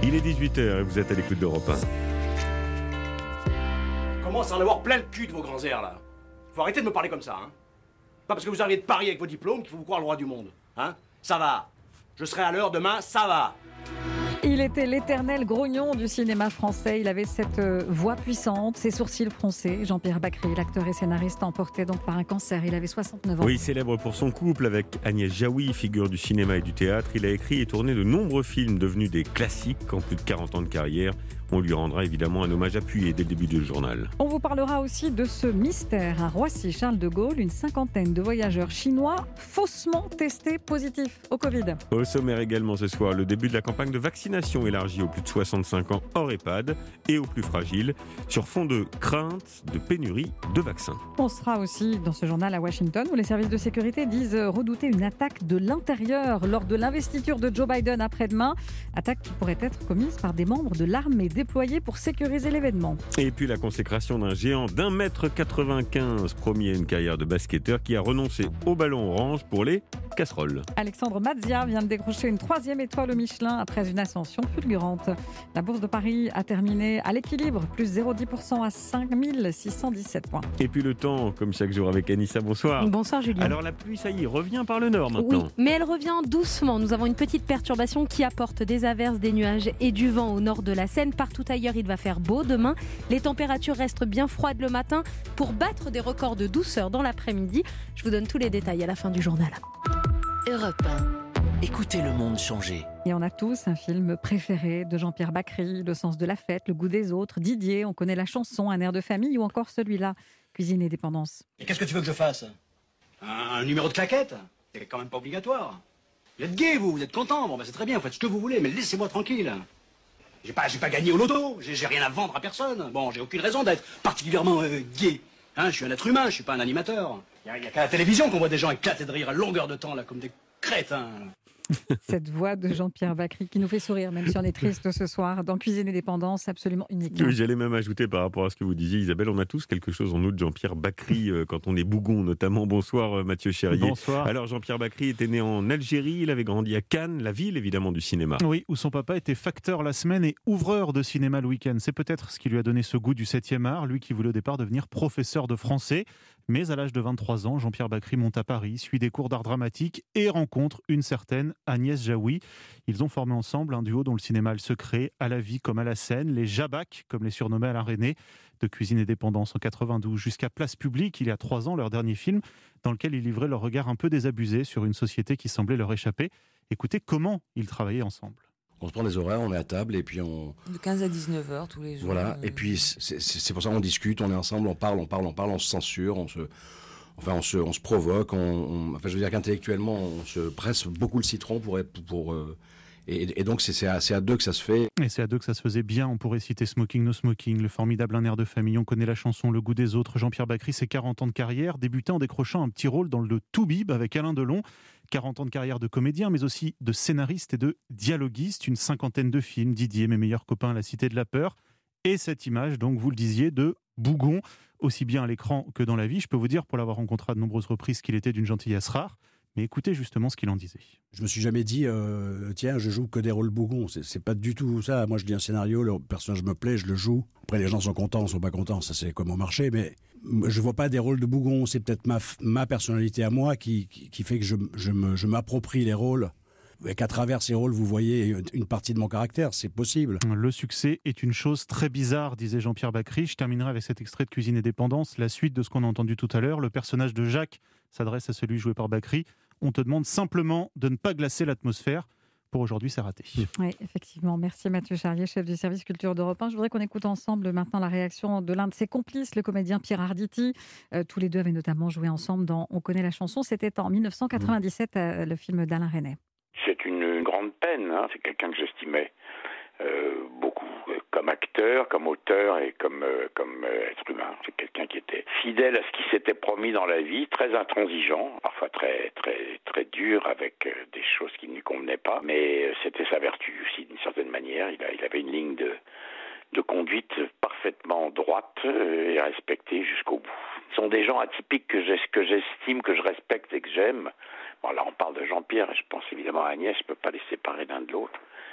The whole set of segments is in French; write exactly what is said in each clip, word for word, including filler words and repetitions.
Il est dix-huit heures et vous êtes à l'écoute d'Europe un. Commence à en avoir plein le cul de vos grands airs, là. Faut arrêter de me parler comme ça, hein. Pas parce que vous arrivez de Paris avec vos diplômes qu'il faut vous croire le roi du monde, hein. Ça va. Je serai à l'heure demain, ça va. Il était l'éternel grognon du cinéma français. Il avait cette voix puissante, ses sourcils froncés. Jean-Pierre Bacri, l'acteur et scénariste, emporté donc par un cancer. Il avait soixante-neuf ans. Oui, célèbre pour son couple avec Agnès Jaoui, figure du cinéma et du théâtre. Il a écrit et tourné de nombreux films devenus des classiques en plus de quarante ans de carrière. On lui rendra évidemment un hommage appuyé dès le début du journal. On vous parlera aussi de ce mystère. À Roissy-Charles de Gaulle, une cinquantaine de voyageurs chinois faussement testés positifs au Covid. Au sommaire également ce soir, le début de la campagne de vaccination élargie aux plus de soixante-cinq ans hors EHPAD et aux plus fragiles, sur fond de crainte de pénurie de vaccins. On sera aussi dans ce journal à Washington, où les services de sécurité disent redouter une attaque de l'intérieur lors de l'investiture de Joe Biden après-demain. Attaque qui pourrait être commise par des membres de l'armée déployés pour sécuriser l'événement. Et puis la consécration d'un géant d'un mètre quatre-vingt-quinze, promis à une carrière de basketteur, qui a renoncé au ballon orange pour les casseroles. Alexandre Mazzia vient de décrocher une troisième étoile au Michelin après une ascension fulgurante. La Bourse de Paris a terminé à l'équilibre, plus zéro virgule dix pour cent à cinq mille six cent dix-sept points. Et puis le temps, comme chaque jour avec Anissa, bonsoir. Bonsoir Julien. Alors la pluie, ça y est, revient par le nord maintenant. Oui, mais elle revient doucement. Nous avons une petite perturbation qui apporte des averses, des nuages et du vent au nord de la Seine. Partout ailleurs, il va faire beau demain. Les températures restent bien froides le matin pour battre des records de douceur dans l'après-midi. Je vous donne tous les détails à la fin du journal. Europe un. Écoutez le monde changer. Et on a tous un film préféré de Jean-Pierre Bacri, Le sens de la fête, Le goût des autres, Didier, on connaît la chanson, Un air de famille ou encore celui-là, Cuisine et dépendance. Et qu'est-ce que tu veux que je fasse? un, un numéro de claquette? C'est quand même pas obligatoire. Vous êtes gay, vous, vous êtes content. Bon, ben c'est très bien, faites ce que vous voulez, mais laissez-moi tranquille. J'ai pas, j'ai pas gagné au loto, j'ai, j'ai rien à vendre à personne. Bon, j'ai aucune raison d'être particulièrement euh, gay. Hein, je suis un être humain, je suis pas un animateur. Il y a, y a qu'à la télévision qu'on voit des gens éclater de rire à longueur de temps, là, comme des crétins. Cette voix de Jean-Pierre Bacri qui nous fait sourire, même si on est triste ce soir, dans Cuisine et dépendance, absolument unique. Oui, j'allais même ajouter par rapport à ce que vous disiez, Isabelle, on a tous quelque chose en nous de Jean-Pierre Bacri, euh, quand on est bougon notamment. Bonsoir euh, Mathieu Chérier. Bonsoir. Alors Jean-Pierre Bacri était né en Algérie, il avait grandi à Cannes, la ville évidemment du cinéma. Oui, où son papa était facteur la semaine et ouvreur de cinéma le week-end. C'est peut-être ce qui lui a donné ce goût du septième art, lui qui voulait au départ devenir professeur de français. Mais à l'âge de vingt-trois ans, Jean-Pierre Bacri monte à Paris, suit des cours d'art dramatique et rencontre une certaine Agnès Jaoui. Ils ont formé ensemble un duo dont le cinéma a le secret, à la vie comme à la scène, les Jabac, comme les surnommait Alain Resnais, de Cuisine et dépendance en quatre-vingt-douze jusqu'à Place Publique, il y a trois ans, leur dernier film, dans lequel ils livraient leur regard un peu désabusé sur une société qui semblait leur échapper. Écoutez comment ils travaillaient ensemble. On se prend des horaires, on est à table et puis on... De quinze à dix-neuf heures tous les jours. Voilà, et puis c'est, c'est, c'est pour ça qu'on discute, on est ensemble, on parle, on parle, on parle, on se censure, on se... Enfin, on se, on se provoque, on, on... Enfin, je veux dire qu'intellectuellement, on se presse beaucoup le citron pour... pour, pour euh... et, et donc, c'est, c'est, à, c'est à deux que ça se fait. Et c'est à deux que ça se faisait bien. On pourrait citer Smoking No Smoking, le formidable Un air de famille. On connaît la chanson Le goût des autres. Jean-Pierre Bacri, c'est quarante ans de carrière, débutant en décrochant un petit rôle dans le Toubib avec Alain Delon. quarante ans de carrière de comédien, mais aussi de scénariste et de dialoguiste. Une cinquantaine de films, Didier, Mes meilleurs copains, La cité de la peur. Et cette image, donc, vous le disiez, de bougon, aussi bien à l'écran que dans la vie. Je peux vous dire, pour l'avoir rencontré à de nombreuses reprises, qu'il était d'une gentillesse rare. Mais écoutez justement ce qu'il en disait. Je me suis jamais dit, euh, tiens, je joue que des rôles bougons. C'est, c'est pas du tout ça. Moi, je lis un scénario, le personnage me plaît, je le joue. Après, les gens sont contents, ou sont pas contents. Ça, c'est comme au marché. Mais je vois pas des rôles de bougons. C'est peut-être ma, ma personnalité à moi qui, qui, qui fait que je, je, me, je m'approprie les rôles. Et qu'à travers ces rôles, vous voyez une partie de mon caractère, c'est possible. Le succès est une chose très bizarre, disait Jean-Pierre Bacri. Je terminerai avec cet extrait de Cuisine et dépendance, la suite de ce qu'on a entendu tout à l'heure. Le personnage de Jacques s'adresse à celui joué par Bacri. On te demande simplement de ne pas glacer l'atmosphère. Pour aujourd'hui, c'est raté. Oui, effectivement. Merci Mathieu Charrier, chef du service culture d'Europe un. Je voudrais qu'on écoute ensemble maintenant la réaction de l'un de ses complices, le comédien Pierre Arditi. Euh, tous les deux avaient notamment joué ensemble dans On connaît la chanson. C'était en dix-neuf cent quatre-vingt-dix-sept, euh, le film d'Alain Resnais. C'est une grande peine, hein. C'est quelqu'un que j'estimais euh, beaucoup, euh, comme acteur, comme auteur et comme, euh, comme euh, être humain. C'est quelqu'un qui était fidèle à ce qui s'était promis dans la vie, très intransigeant, parfois très très très dur avec euh, des choses qui ne lui convenaient pas, mais euh, c'était sa vertu aussi d'une certaine manière. Il, a, il avait une ligne de, de conduite parfaitement droite euh, et respectée jusqu'au bout. Ce sont des gens atypiques que, j'ai, que j'estime, que je respecte et que j'aime. Bon, là, on parle de Jean-Pierre, et je pense évidemment à Agnès, je ne peux pas les séparer l'un de l'autre.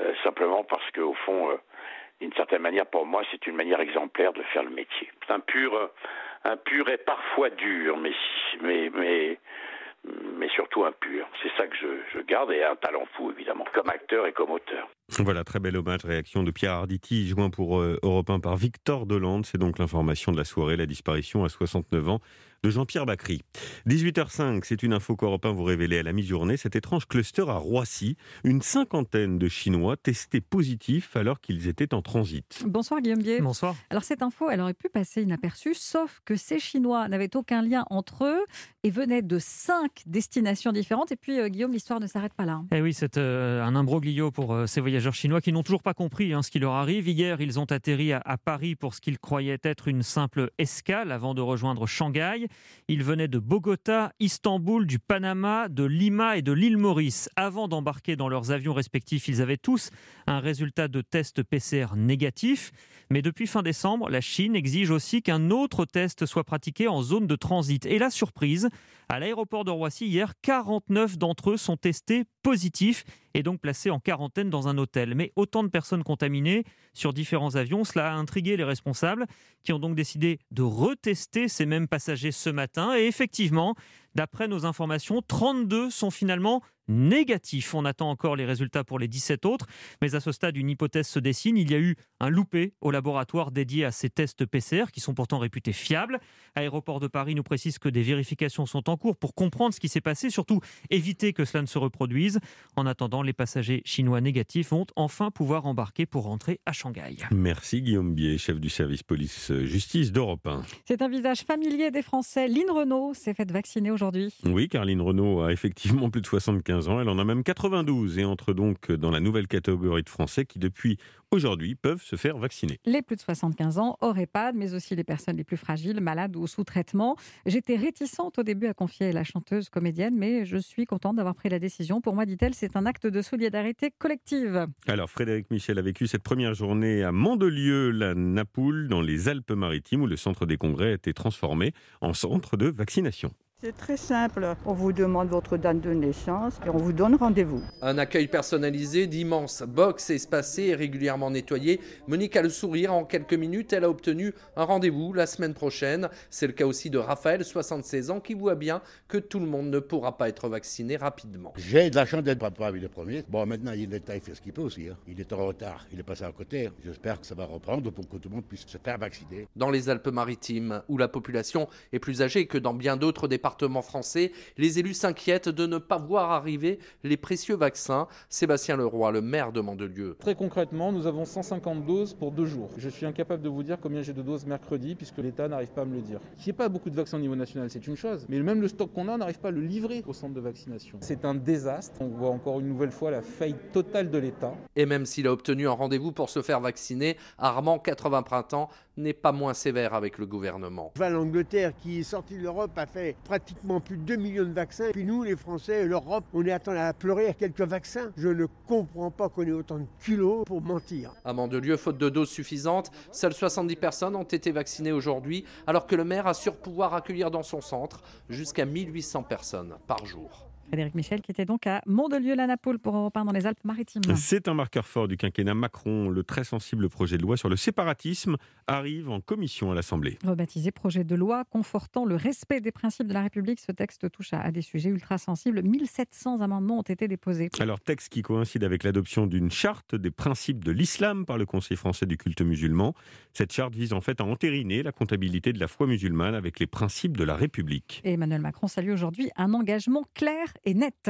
euh, simplement parce qu'au fond, euh, d'une certaine manière, pour moi, c'est une manière exemplaire de faire le métier. C'est un pur, euh, un pur et parfois dur, mais, mais, mais, mais surtout un pur. C'est ça que je, je garde, et un talent fou, évidemment, comme acteur et comme auteur. Voilà, très bel hommage, réaction de Pierre Arditi, joint pour euh, Europe un par Victor Delande. C'est donc l'information de la soirée, la disparition à soixante-neuf ans de Jean-Pierre Bacry. dix-huit heures cinq, c'est une info qu'Europe un vous révélait à la mi-journée. Cet étrange cluster à Roissy, une cinquantaine de Chinois testés positifs alors qu'ils étaient en transit. Bonsoir Guillaume Bier. Bonsoir. Alors cette info, elle aurait pu passer inaperçue, sauf que ces Chinois n'avaient aucun lien entre eux et venaient de cinq destinations différentes. Et puis euh, Guillaume, l'histoire ne s'arrête pas là. Eh oui, c'est euh, un imbroglio pour euh, ces voyageurs chinois qui n'ont toujours pas compris hein, ce qui leur arrive. Hier, ils ont atterri à, à Paris pour ce qu'ils croyaient être une simple escale avant de rejoindre Shanghai. Ils venaient de Bogota, Istanbul, du Panama, de Lima et de l'île Maurice. Avant d'embarquer dans leurs avions respectifs, ils avaient tous un résultat de test P C R négatif. Mais depuis fin décembre, la Chine exige aussi qu'un autre test soit pratiqué en zone de transit. Et la surprise, à l'aéroport de Roissy hier, quarante-neuf d'entre eux sont testés positifs et donc placés en quarantaine dans un hôtel. Mais autant de personnes contaminées sur différents avions, cela a intrigué les responsables qui ont donc décidé de retester ces mêmes passagers ce matin. Et effectivement, d'après nos informations, trente-deux sont finalement négatifs. On attend encore les résultats pour les dix-sept autres, mais à ce stade, une hypothèse se dessine. Il y a eu un loupé au laboratoire dédié à ces tests P C R qui sont pourtant réputés fiables. Aéroport de Paris nous précise que des vérifications sont en cours pour comprendre ce qui s'est passé, surtout éviter que cela ne se reproduise. En attendant, les passagers chinois négatifs vont enfin pouvoir embarquer pour rentrer à Shanghai. Merci Guillaume Bier, chef du service police-justice d'Europe un. C'est un visage familier des Français. Lynn Renaud s'est faite vacciner aujourd'hui. Oui, car Lynn Renaud a effectivement plus de soixante-quinze ans. Elle en a même quatre-vingt-douze et entre donc dans la nouvelle catégorie de Français qui, depuis aujourd'hui, peuvent se faire vacciner. Les plus de soixante-quinze ans, hors EHPAD, mais aussi les personnes les plus fragiles, malades ou sous traitement. J'étais réticente au début à confier la chanteuse comédienne, mais je suis contente d'avoir pris la décision. Pour moi, dit-elle, c'est un acte de solidarité collective. Alors, Frédéric Michel a vécu cette première journée à Mandelieu-la-Napoule, dans les Alpes-Maritimes, où le centre des congrès a été transformé en centre de vaccination. C'est très simple. On vous demande votre date de naissance et on vous donne rendez-vous. Un accueil personnalisé, d'immenses box espacées et régulièrement nettoyées. Monique a le sourire. En quelques minutes, elle a obtenu un rendez-vous la semaine prochaine. C'est le cas aussi de Raphaël, soixante-seize ans, qui voit bien que tout le monde ne pourra pas être vacciné rapidement. J'ai de la chance d'être papa avec le premier. Bon, maintenant, il est il fait ce qu'il peut aussi. Hein. Il est en retard. Il est passé à côté. J'espère que ça va reprendre pour que tout le monde puisse se faire vacciner. Dans les Alpes-Maritimes, où la population est plus âgée que dans bien d'autres départements français, les élus s'inquiètent de ne pas voir arriver les précieux vaccins. Sébastien Leroy, le maire de Mandelieu. Très concrètement, nous avons cent cinquante doses pour deux jours. Je suis incapable de vous dire combien j'ai de doses mercredi puisque l'État n'arrive pas à me le dire. Qu'il n'y ait pas beaucoup de vaccins au niveau national, c'est une chose, mais même le stock qu'on a, on n'arrive pas à le livrer au centre de vaccination. C'est un désastre. On voit encore une nouvelle fois la faillite totale de l'État. Et même s'il a obtenu un rendez-vous pour se faire vacciner, Armand, quatre-vingts printemps, n'est pas moins sévère avec le gouvernement. Enfin, l'Angleterre, qui est sortie de l'Europe, a fait pratiquement plus de deux millions de vaccins. Et puis nous, les Français, l'Europe, on est attendus à pleurer à quelques vaccins. Je ne comprends pas qu'on ait autant de culot pour mentir. À Mandelieu, faute de doses suffisantes, seules soixante-dix personnes ont été vaccinées aujourd'hui, alors que le maire assure pouvoir accueillir dans son centre jusqu'à mille huit cents personnes par jour. Frédéric Michel qui était donc à Mandelieu-la-Napoule pour Europe un dans les Alpes-Maritimes. C'est un marqueur fort du quinquennat Macron. Le très sensible projet de loi sur le séparatisme arrive en commission à l'Assemblée. Rebaptisé projet de loi confortant le respect des principes de la République, ce texte touche à des sujets ultra sensibles. mille sept cents amendements ont été déposés. Alors, texte qui coïncide avec l'adoption d'une charte des principes de l'islam par le Conseil français du culte musulman. Cette charte vise en fait à entériner la comptabilité de la foi musulmane avec les principes de la République. Et Emmanuel Macron salue aujourd'hui un engagement clair et net.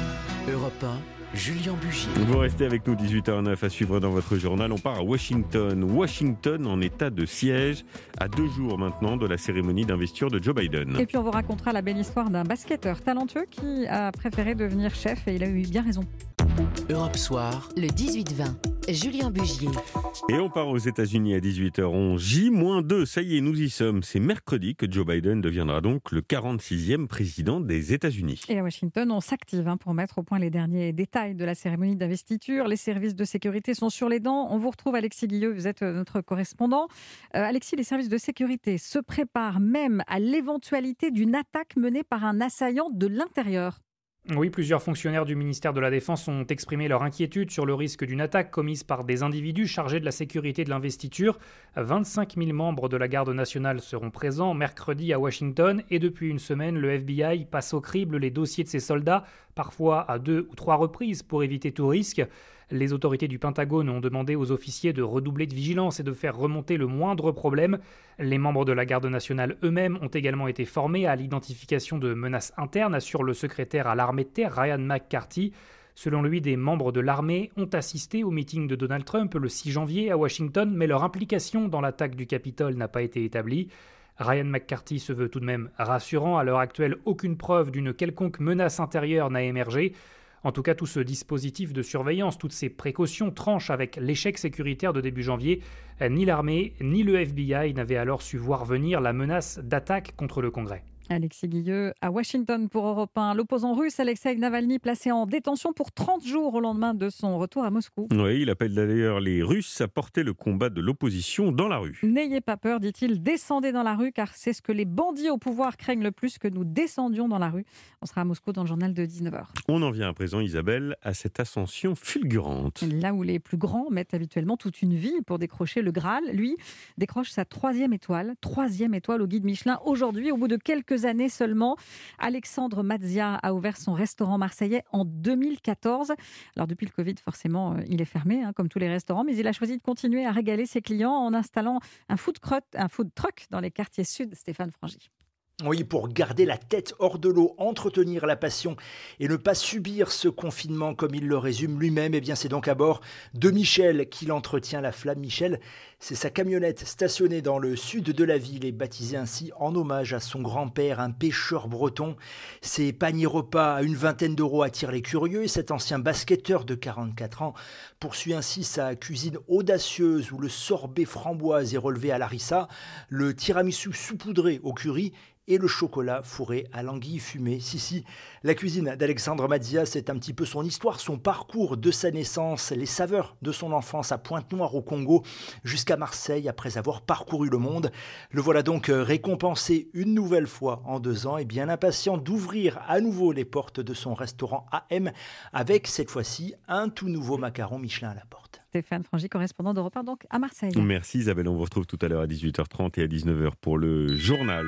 Europe un, Julien Bugier. Vous restez avec nous, dix-huit heures neuf à suivre dans votre journal. On part à Washington. Washington en état de siège, à deux jours maintenant de la cérémonie d'investiture de Joe Biden. Et puis on vous racontera la belle histoire d'un basketteur talentueux qui a préféré devenir chef et il a eu bien raison. Europe Soir, le dix-huit vingt. Julien Bugier. Et on part aux États-Unis à dix-huit heures onze. J moins deux, ça y est, nous y sommes. C'est mercredi que Joe Biden deviendra donc le quarante-sixième président des États-Unis. Et à Washington, on s'active hein, pour mettre au point les derniers détails de la cérémonie d'investiture. Les services de sécurité sont sur les dents. On vous retrouve, Alexis Guilleux, vous êtes notre correspondant. Euh, Alexis, les services de sécurité se préparent même à l'éventualité d'une attaque menée par un assaillant de l'intérieur. Oui, plusieurs fonctionnaires du ministère de la Défense ont exprimé leur inquiétude sur le risque d'une attaque commise par des individus chargés de la sécurité de l'investiture. vingt-cinq mille membres de la garde nationale seront présents mercredi à Washington et depuis une semaine, le F B I passe au crible les dossiers de ses soldats, parfois à deux ou trois reprises pour éviter tout risque. Les autorités du Pentagone ont demandé aux officiers de redoubler de vigilance et de faire remonter le moindre problème. Les membres de la garde nationale eux-mêmes ont également été formés à l'identification de menaces internes, assure le secrétaire à l'armée de terre Ryan McCarthy. Selon lui, des membres de l'armée ont assisté au meeting de Donald Trump le six janvier à Washington, mais leur implication dans l'attaque du Capitole n'a pas été établie. Ryan McCarthy se veut tout de même rassurant. À l'heure actuelle, aucune preuve d'une quelconque menace intérieure n'a émergé. En tout cas, tout ce dispositif de surveillance, toutes ces précautions tranchent avec l'échec sécuritaire de début janvier. Ni l'armée, ni le F B I n'avaient alors su voir venir la menace d'attaque contre le Congrès. Alexis Guilleux à Washington pour Europe un. L'opposant russe Alexei Navalny placé en détention pour trente jours au lendemain de son retour à Moscou. Oui, il appelle d'ailleurs les Russes à porter le combat de l'opposition dans la rue. N'ayez pas peur, dit-il, descendez dans la rue car c'est ce que les bandits au pouvoir craignent le plus, que nous descendions dans la rue. On sera à Moscou dans le journal de dix-neuf heures. On en vient à présent, Isabelle, à cette ascension fulgurante. Là où les plus grands mettent habituellement toute une vie pour décrocher le Graal, lui décroche sa troisième étoile, troisième étoile au guide Michelin. Aujourd'hui, au bout de quelques années seulement, Alexandre Mazzia a ouvert son restaurant marseillais en deux mille quatorze. Alors depuis le Covid, forcément, il est fermé, hein, comme tous les restaurants, mais il a choisi de continuer à régaler ses clients en installant un food truck, un food truck dans les quartiers sud. Stéphane Frangy. Oui, pour garder la tête hors de l'eau, entretenir la passion et ne pas subir ce confinement comme il le résume lui-même, eh bien c'est donc à bord de Michel qu'il entretient la flamme. Michel, c'est sa camionnette stationnée dans le sud de la ville et baptisée ainsi en hommage à son grand-père, un pêcheur breton. Ses paniers repas à une vingtaine d'euros attirent les curieux et cet ancien basketteur de quarante-quatre ans poursuit ainsi sa cuisine audacieuse où le sorbet framboise est relevé à l'harissa, le tiramisu saupoudré au curry et le chocolat fourré à l'anguille fumée. Si, si, la cuisine d'Alexandre Mazzia, c'est un petit peu son histoire, son parcours de sa naissance, les saveurs de son enfance à Pointe-Noire au Congo, jusqu'à Marseille après avoir parcouru le monde. Le voilà donc récompensé une nouvelle fois en deux ans et bien impatient d'ouvrir à nouveau les portes de son restaurant A M avec cette fois-ci un tout nouveau macaron Michelin à la porte. Stéphane Frangy, correspondant d'Europe un donc à Marseille. Merci Isabelle, on vous retrouve tout à l'heure à dix-huit heures trente et à dix-neuf heures pour le journal.